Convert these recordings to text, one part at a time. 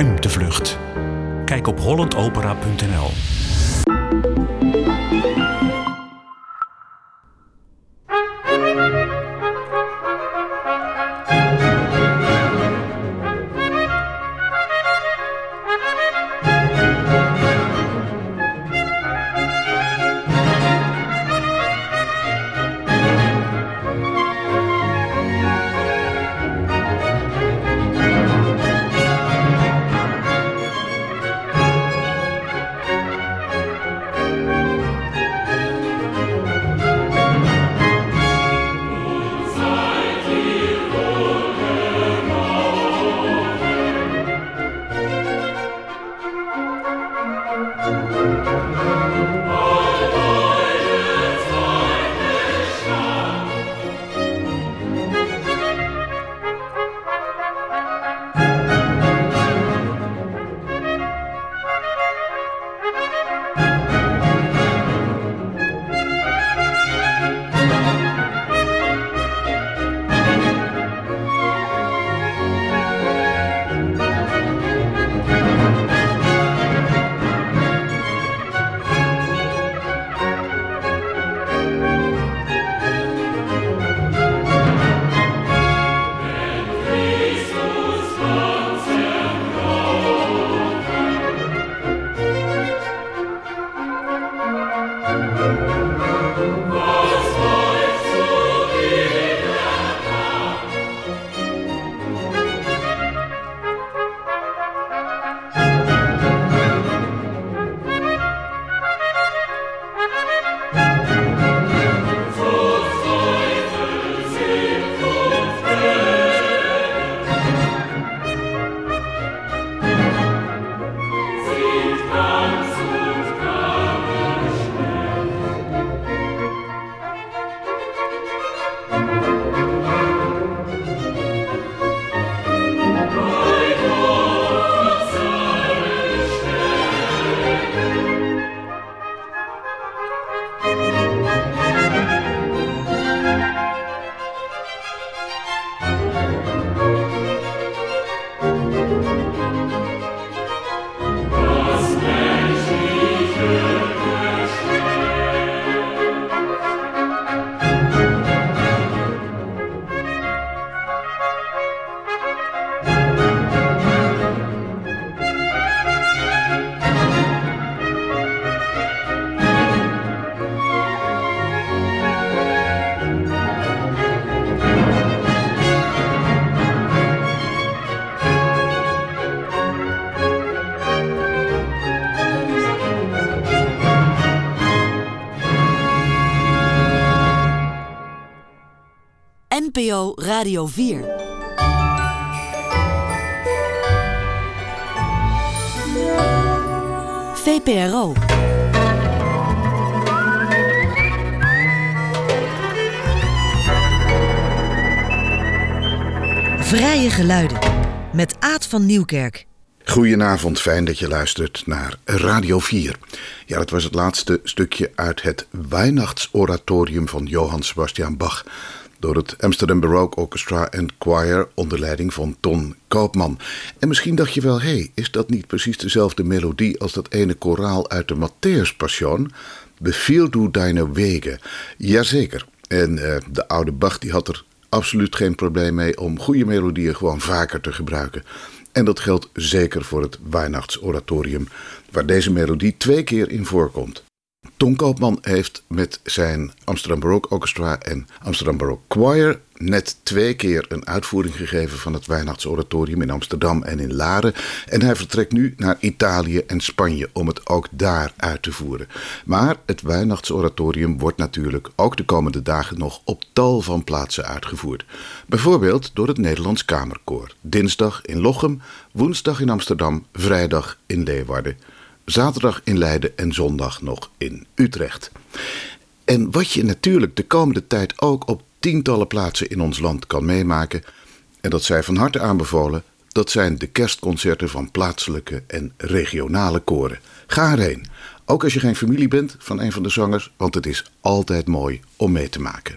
Ruimtevlucht. Kijk op hollandopera.nl. NPO Radio 4. VPRO. Vrije geluiden. Met Aad van Nieuwkerk. Goedenavond, fijn dat je luistert naar Radio 4. Ja, dat was het laatste stukje uit het Weihnachtsoratorium van Johann Sebastian Bach, door het Amsterdam Baroque Orchestra and Choir onder leiding van Ton Koopman. En misschien dacht je wel, is dat niet precies dezelfde melodie als dat ene koraal uit de Matthäus Passion? Befiel du deine Wege. Jazeker. En de oude Bach die had er absoluut geen probleem mee om goede melodieën gewoon vaker te gebruiken. En dat geldt zeker voor het Weihnachtsoratorium, waar deze melodie 2 keer in voorkomt. Ton Koopman heeft met zijn Amsterdam Baroque Orchestra en Amsterdam Baroque Choir net 2 keer een uitvoering gegeven van het Weihnachtsoratorium in Amsterdam en in Laren. En hij vertrekt nu naar Italië en Spanje om het ook daar uit te voeren. Maar het Weihnachtsoratorium wordt natuurlijk ook de komende dagen nog op tal van plaatsen uitgevoerd. Bijvoorbeeld door het Nederlands Kamerkoor. Dinsdag in Lochem, woensdag in Amsterdam, vrijdag in Leeuwarden, zaterdag in Leiden en zondag nog in Utrecht. En wat je natuurlijk de komende tijd ook op tientallen plaatsen in ons land kan meemaken, en dat zij van harte aanbevolen, dat zijn de kerstconcerten van plaatselijke en regionale koren. Ga erheen, ook als je geen familie bent van een van de zangers, want het is altijd mooi om mee te maken.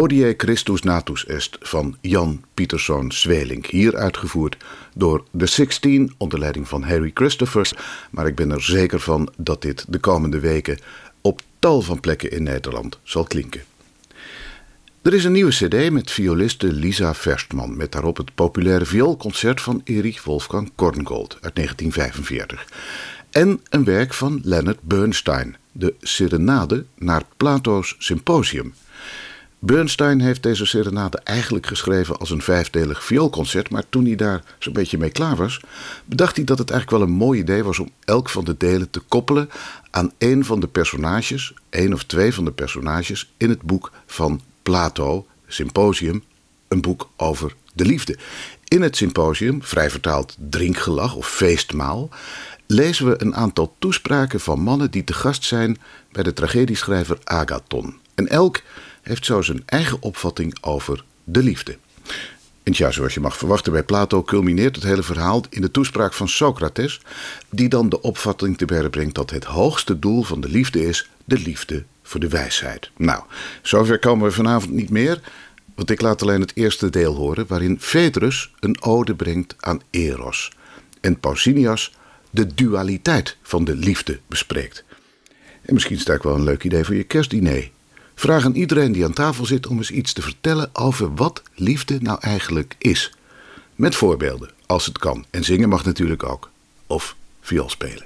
Hodie Christus Natus Est van Jan Pieterszoon Sweelinck. Hier uitgevoerd door The 16 onder leiding van Harry Christophers. Maar ik ben er zeker van dat dit de komende weken op tal van plekken in Nederland zal klinken. Er is een nieuwe cd met violiste Lisa Verstman, met daarop het populaire vioolconcert van Erich Wolfgang Korngold uit 1945. En een werk van Leonard Bernstein, de Serenade naar Plato's Symposium. Bernstein heeft deze serenade eigenlijk geschreven als een 5-delig vioolconcert, maar toen hij daar zo'n beetje mee klaar was, bedacht hij dat het eigenlijk wel een mooi idee was om elk van de delen te koppelen aan één van de personages, één of twee van de personages in het boek van Plato, Symposium, een boek over de liefde. In het Symposium, vrij vertaald drinkgelag of feestmaal, lezen we een aantal toespraken van mannen die te gast zijn bij de tragedieschrijver Agathon. En elk heeft zo zijn eigen opvatting over de liefde. En ja, zoals je mag verwachten bij Plato culmineert het hele verhaal in de toespraak van Socrates, die dan de opvatting te berden brengt dat het hoogste doel van de liefde is de liefde voor de wijsheid. Nou, zover komen we vanavond niet meer, want ik laat alleen het eerste deel horen, waarin Phaedrus een ode brengt aan Eros en Pausanias de dualiteit van de liefde bespreekt. En misschien is het ook wel een leuk idee voor je kerstdiner. Vraag aan iedereen die aan tafel zit om eens iets te vertellen over wat liefde nou eigenlijk is. Met voorbeelden, als het kan. En zingen mag natuurlijk ook. Of viool spelen.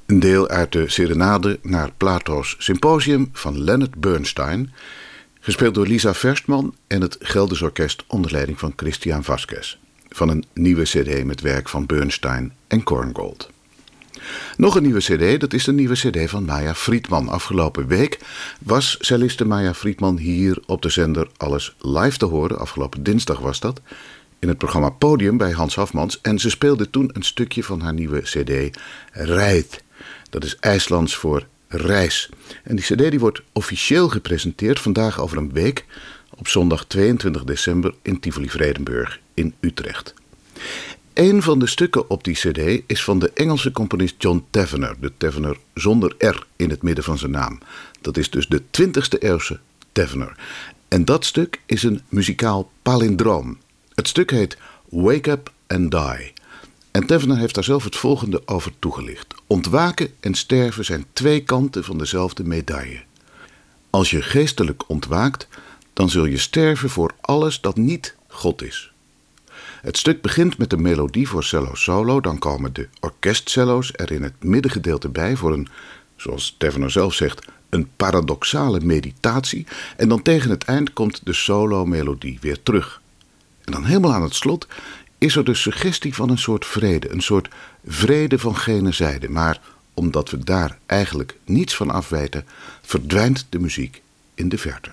Een deel uit de Serenade naar Plato's Symposium van Leonard Bernstein, gespeeld door Lisa Verstman en het Gelders Orkest onder leiding van Christian Vasquez, van een nieuwe cd met werk van Bernstein en Korngold. Nog een nieuwe cd, dat is de nieuwe cd van Maya Friedman. Afgelopen week was celliste Maya Friedman hier op de zender Alles Live te horen. Afgelopen dinsdag was dat, in het programma Podium bij Hans Hafmans. En ze speelde toen een stukje van haar nieuwe cd Reith. Dat is IJslands voor reis. En die cd die wordt officieel gepresenteerd vandaag over een week, op zondag 22 december in Tivoli-Vredenburg in Utrecht. Een van de stukken op die cd is van de Engelse componist John Tavener. De Tavener zonder R in het midden van zijn naam. Dat is dus de 20e eeuwse Tavener. En dat stuk is een muzikaal palindroom. Het stuk heet Wake Up and Die. En Tavener heeft daar zelf het volgende over toegelicht. Ontwaken en sterven zijn twee kanten van dezelfde medaille. Als je geestelijk ontwaakt, dan zul je sterven voor alles dat niet God is. Het stuk begint met een melodie voor cello solo, dan komen de orkestcello's er in het middengedeelte bij voor een, zoals Tavener zelf zegt, een paradoxale meditatie. En dan tegen het eind komt de solo-melodie weer terug. En dan helemaal aan het slot is er de suggestie van een soort vrede van gene zijde. Maar omdat we daar eigenlijk niets van afweten, verdwijnt de muziek in de verte.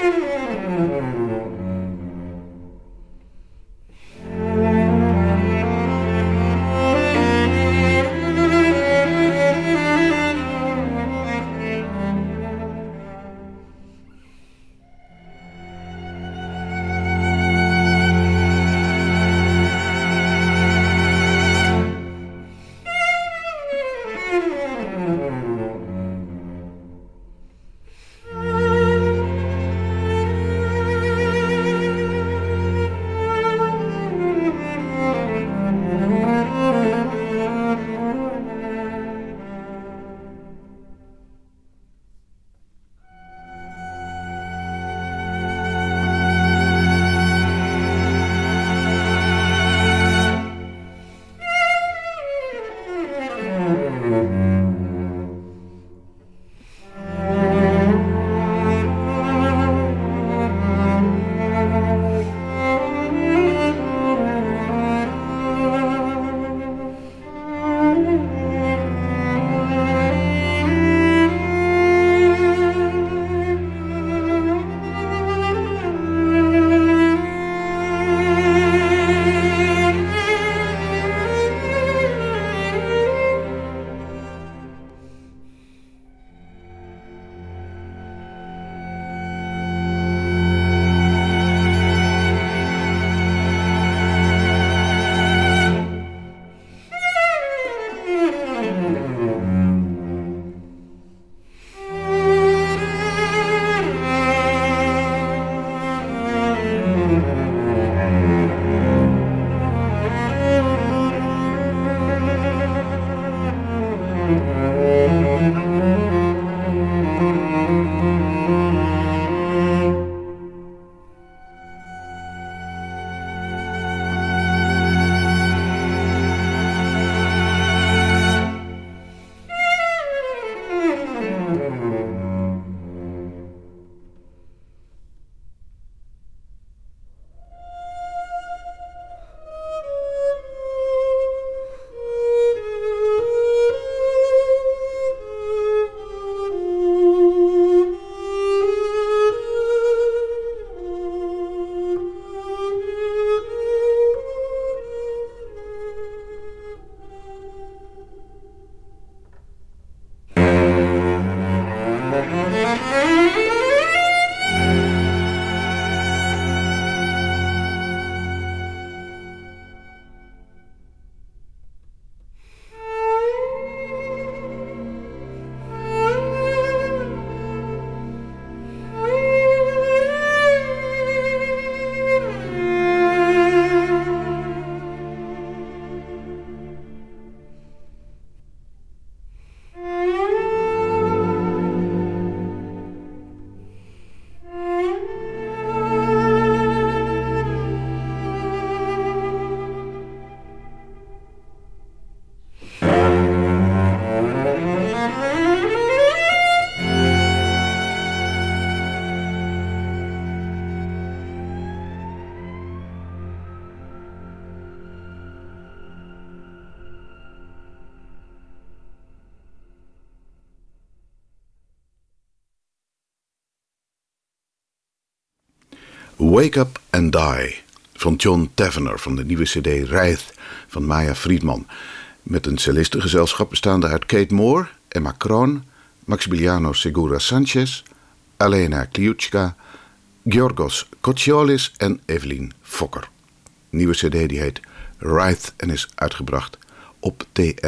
Wake Up and Die van John Tavener van de nieuwe cd Wraith van Maya Friedman. Met een celistengezelschap bestaande uit Kate Moore, Emma Kroon, Maximiliano Segura Sanchez, Elena Kliutska, Giorgos Kotsiolis en Evelien Fokker. Nieuwe cd die heet Wraith en is uitgebracht op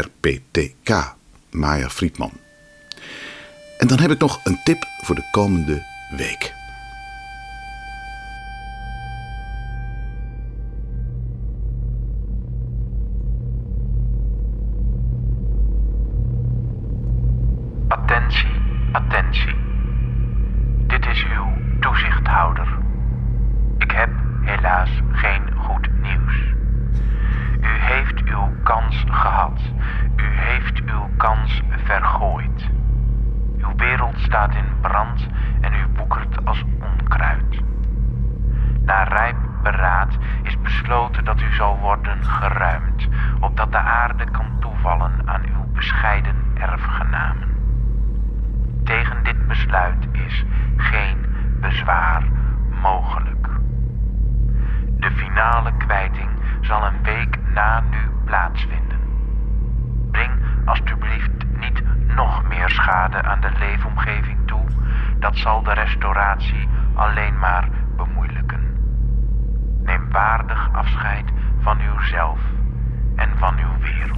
TRPTK, Maya Friedman. En dan heb ik nog een tip voor de komende week. Attentie, attentie. Dit is uw toezichthouder. Ik heb helaas geen goed nieuws. U heeft uw kans gehad. U heeft uw kans vergooid. Uw wereld staat in brand en u woekert als onkruid. Na rijp beraad is besloten dat u zal worden geruimd, opdat de aarde kan toevallen aan uw bescheiden erfgenamen. Tegen dit besluit is geen bezwaar mogelijk. De finale kwijting zal een week na nu plaatsvinden. Breng alstublieft niet nog meer schade aan de leefomgeving toe. Dat zal de restauratie alleen maar bemoeilijken. Neem waardig afscheid van uzelf en van uw wereld.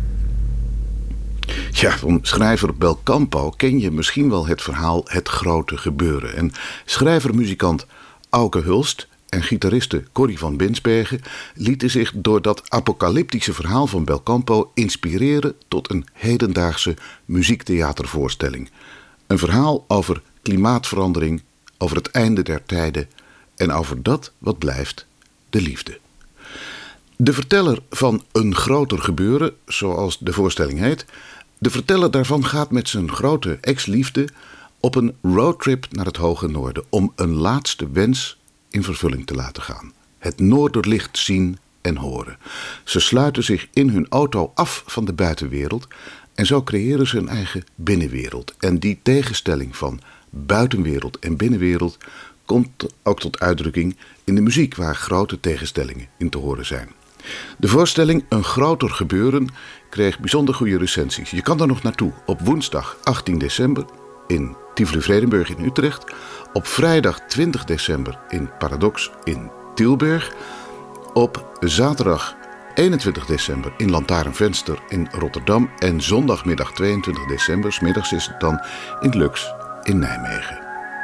Ja, van schrijver Belcampo ken je misschien wel het verhaal Het Grote Gebeuren. En schrijver-muzikant Auke Hulst en gitariste Corrie van Binsbergen lieten zich door dat apocalyptische verhaal van Belcampo inspireren tot een hedendaagse muziektheatervoorstelling. Een verhaal over klimaatverandering, over het einde der tijden en over dat wat blijft, de liefde. De verteller van Een Groter Gebeuren, zoals de voorstelling heet, de verteller daarvan gaat met zijn grote ex-liefde op een roadtrip naar het hoge noorden om een laatste wens in vervulling te laten gaan. Het noorderlicht zien en horen. Ze sluiten zich in hun auto af van de buitenwereld en zo creëren ze een eigen binnenwereld. En die tegenstelling van buitenwereld en binnenwereld komt ook tot uitdrukking in de muziek, waar grote tegenstellingen in te horen zijn. De voorstelling Een Groter Gebeuren kreeg bijzonder goede recensies. Je kan er nog naartoe op woensdag 18 december in Tivoli-Vredenburg in Utrecht, op vrijdag 20 december in Paradox in Tilburg, op zaterdag 21 december in Lantaarnvenster in Rotterdam en zondagmiddag 22 december, 's middags is het dan, in Lux in Nijmegen.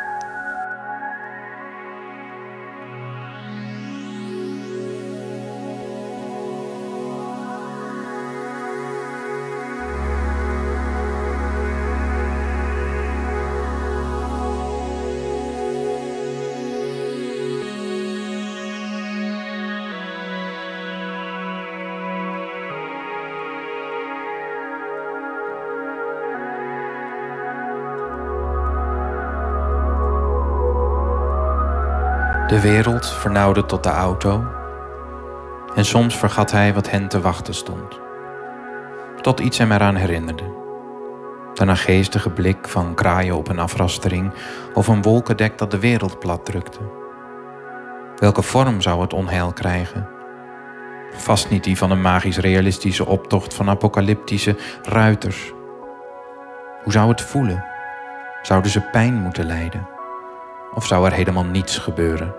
De wereld vernauwde tot de auto en soms vergat hij wat hen te wachten stond. Tot iets hem eraan herinnerde. De naargeestige blik van kraaien op een afrastering of een wolkendek dat de wereld platdrukte. Welke vorm zou het onheil krijgen? Vast niet die van een magisch-realistische optocht van apocalyptische ruiters. Hoe zou het voelen? Zouden ze pijn moeten lijden? Of zou er helemaal niets gebeuren?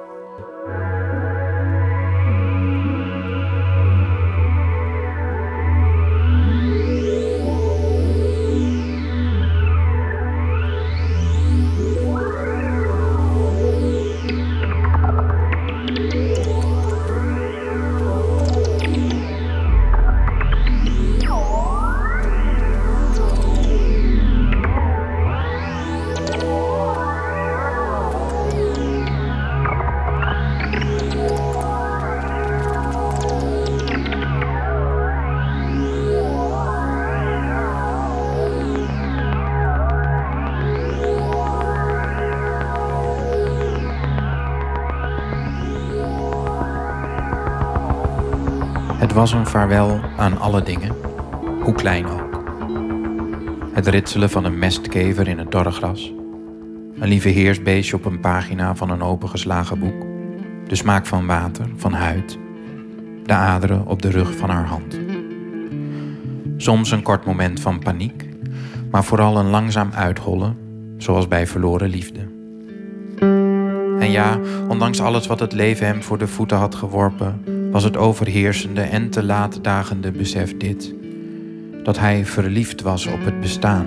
Het was een vaarwel aan alle dingen, hoe klein ook. Het ritselen van een mestkever in het dorre gras. Een lieve heersbeestje op een pagina van een opengeslagen boek. De smaak van water, van huid. De aderen op de rug van haar hand. Soms een kort moment van paniek, maar vooral een langzaam uithollen, zoals bij verloren liefde. En ja, ondanks alles wat het leven hem voor de voeten had geworpen, was het overheersende en te laat dagende besef dit: dat hij verliefd was op het bestaan.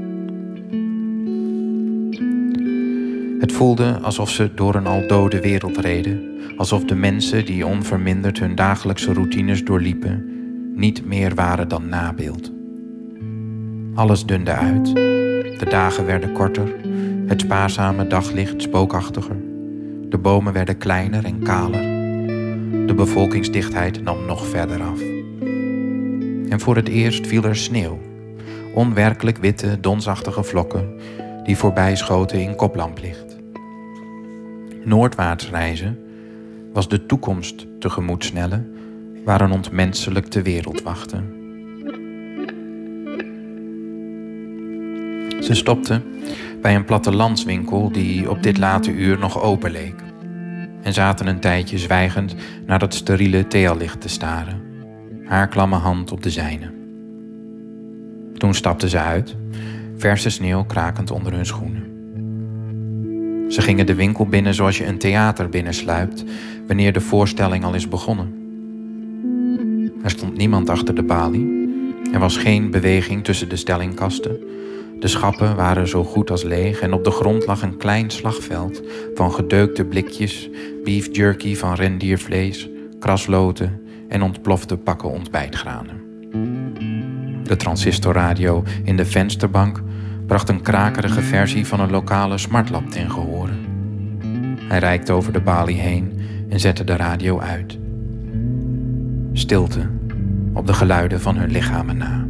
Het voelde alsof ze door een al dode wereld reden, alsof de mensen die onverminderd hun dagelijkse routines doorliepen, niet meer waren dan nabeeld. Alles dunde uit, de dagen werden korter, het spaarzame daglicht spookachtiger, de bomen werden kleiner en kaler. De bevolkingsdichtheid nam nog verder af. En voor het eerst viel er sneeuw. Onwerkelijk witte, donsachtige vlokken die voorbij schoten in koplamplicht. Noordwaarts reizen was de toekomst tegemoet snellen waar een ontmenselijkte wereld wachtte. Ze stopte bij een plattelandswinkel die op dit late uur nog open leek. En zaten een tijdje zwijgend naar dat steriele theelicht te staren. Haar klamme hand op de zijne. Toen stapten ze uit, verse sneeuw krakend onder hun schoenen. Ze gingen de winkel binnen zoals je een theater binnensluipt wanneer de voorstelling al is begonnen. Er stond niemand achter de balie. Er was geen beweging tussen de stellingkasten. De schappen waren zo goed als leeg en op de grond lag een klein slagveld van gedeukte blikjes, beef jerky van rendiervlees, krasloten en ontplofte pakken ontbijtgranen. De transistorradio in de vensterbank bracht een krakerige versie van een lokale smartlap ten gehore. Hij reikte over de balie heen en zette de radio uit. Stilte op de geluiden van hun lichamen na.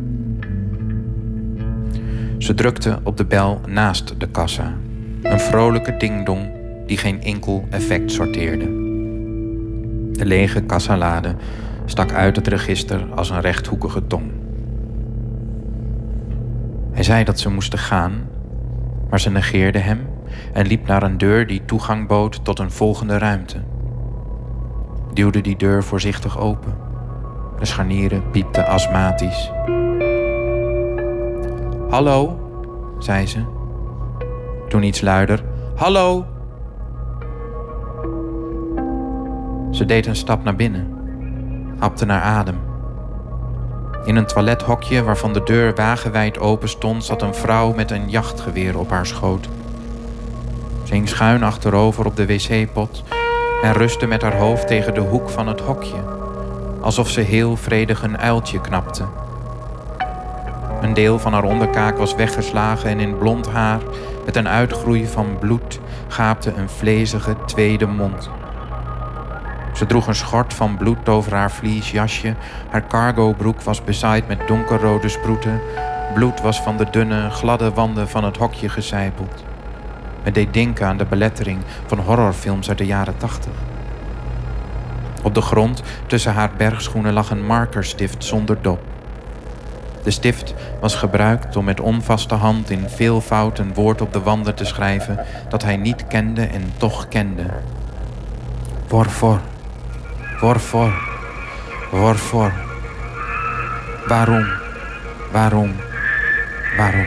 Ze drukte op de bel naast de kassa. Een vrolijke ding-dong die geen enkel effect sorteerde. De lege kassalade stak uit het register als een rechthoekige tong. Hij zei dat ze moesten gaan, maar ze negeerde hem en liep naar een deur die toegang bood tot een volgende ruimte. Duwde die deur voorzichtig open. De scharnieren piepten astmatisch. Hallo, zei ze. Toen iets luider. Hallo! Ze deed een stap naar binnen. Hapte naar adem. In een toilethokje waarvan de deur wagenwijd open stond, zat een vrouw met een jachtgeweer op haar schoot. Ze hing schuin achterover op de wc-pot en rustte met haar hoofd tegen de hoek van het hokje, alsof ze heel vredig een uiltje knapte. Een deel van haar onderkaak was weggeslagen en in blond haar, met een uitgroei van bloed, gaapte een vlezige tweede mond. Ze droeg een schort van bloed over haar vlies jasje. Haar cargobroek was bezaaid met donkerrode sproeten. Bloed was van de dunne, gladde wanden van het hokje gesijpeld. Het deed denken aan de belettering van horrorfilms uit de jaren 80. Op de grond tussen haar bergschoenen lag een markerstift zonder dop. De stift was gebruikt om met onvaste hand in veelvoud een woord op de wanden te schrijven dat hij niet kende en toch kende. Hvorfor, hvorfor, hvorfor. Waarom, waarom, waarom.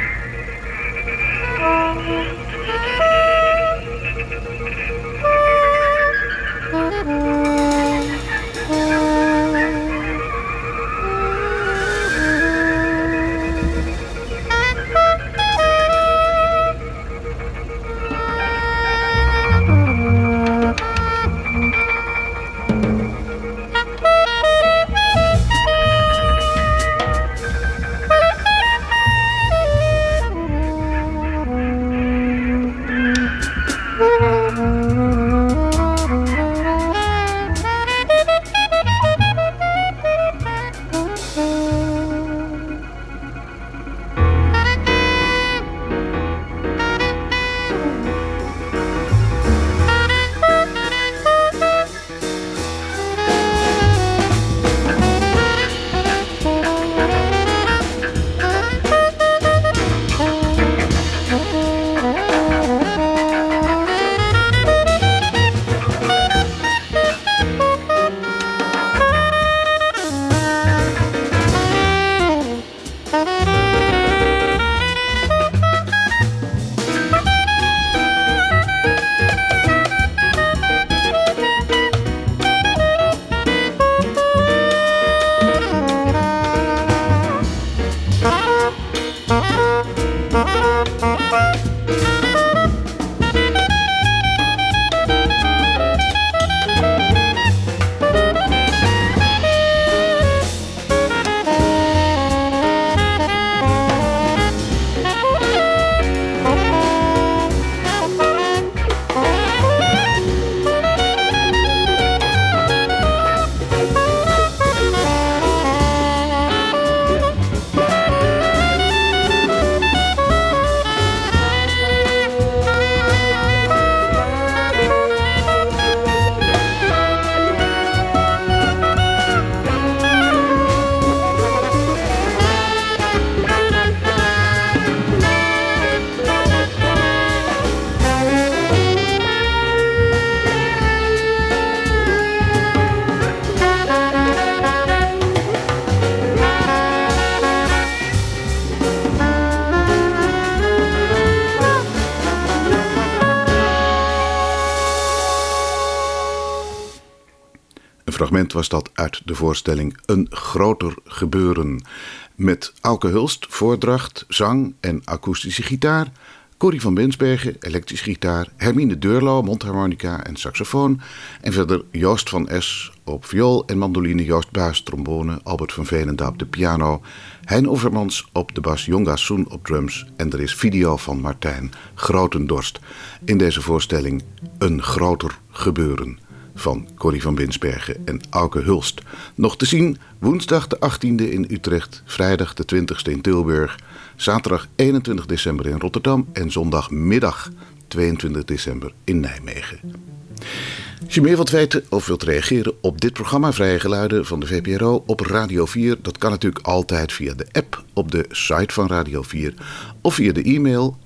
fragment was dat uit de voorstelling Een groter gebeuren. Met Auke Hulst, voordracht, zang en akoestische gitaar. Corrie van Binsbergen, elektrische gitaar. Hermine Deurlo, mondharmonica en saxofoon. En verder Joost van Es op viool en mandoline. Joost Buis, trombone. Albert van Velenda op de piano. Hein Overmans op de bas. Jonga Soen op drums. En er is video van Martijn Grotendorst. In deze voorstelling Een groter gebeuren van Corrie van Binsbergen en Auke Hulst. Nog te zien woensdag de 18e in Utrecht, vrijdag de 20e in Tilburg, zaterdag 21 december in Rotterdam en zondagmiddag 22 december in Nijmegen. Als je meer wilt weten of wilt reageren op dit programma Vrije Geluiden van de VPRO op Radio 4, dat kan natuurlijk altijd via de app op de site van Radio 4 of via de e-mail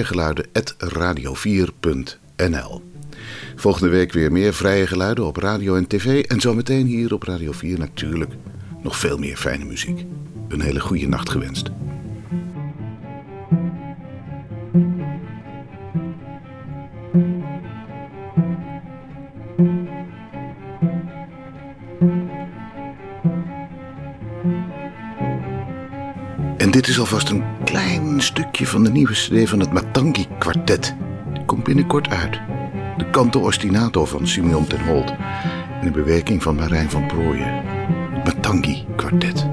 vrijegeluiden@radio4.nl. Volgende week weer meer vrije geluiden op radio en tv. En zometeen hier op Radio 4 natuurlijk nog veel meer fijne muziek. Een hele goede nacht gewenst. En dit is alvast een klein stukje van de nieuwe cd van het Matangi Kwartet. Die komt binnenkort uit. De Canto Ostinato van Simeon ten Holt en een bewerking van Marijn van Prooijen. Het Matangi Kwartet.